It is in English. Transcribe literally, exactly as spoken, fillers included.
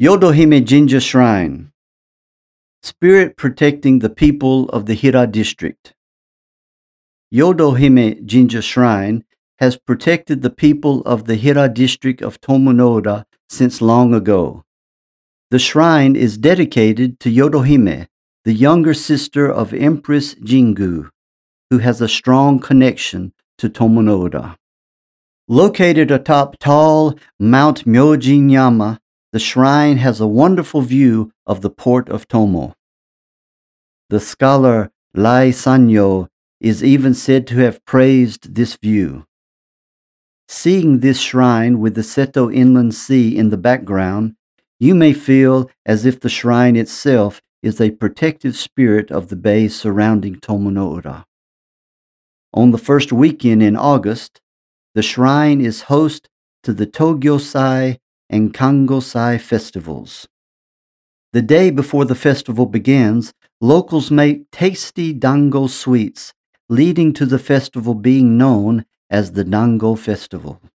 Yodohime Jinja Shrine, Spirit protecting the people of the Hira district. Yodohime Jinja Shrine has protected the people of the Hira district of Tomonoda since long ago. The shrine is dedicated to Yodohime, the younger sister of Empress Jingu, who has a strong connection to Tomonoda. Located atop tall Mount Myojinyama, the shrine has a wonderful view of the port of Tomo. The scholar Lai Sanyo is even said to have praised this view. Seeing this shrine with the Seto Inland Sea in the background, you may feel as if the shrine itself is a protective spirit of the bay surrounding Tomonoura. On the first weekend in August, the shrine is host to the Togyosai and Kangosai festivals. The day before the festival begins, locals make tasty dango sweets, leading to the festival being known as the Dango Festival.